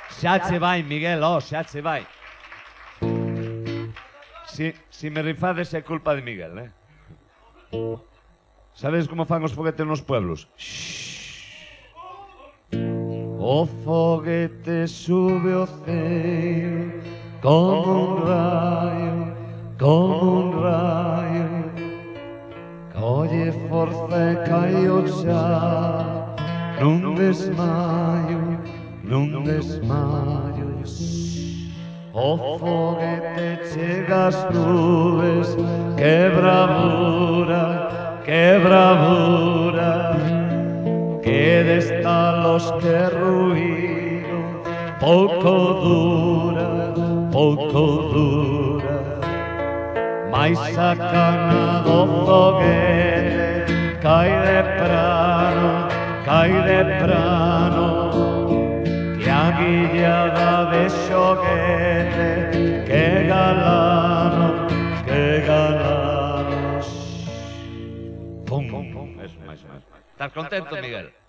Xa che vai, Miguel, xa che vai. Si me rifades é culpa de Miguel, Sabes como fan os foguetes nos pueblos? O foguete sube ao ceo como un raio, colle forza e cae ao xa nun desmaio. O foguete chega ás nubes, que bravura, que destalos, que ruído, pouco dura, mais a cana do foguete cai de prano, que a guillada de xoguete, que galano. Pum, eso, máis. Estás contento, Miguel?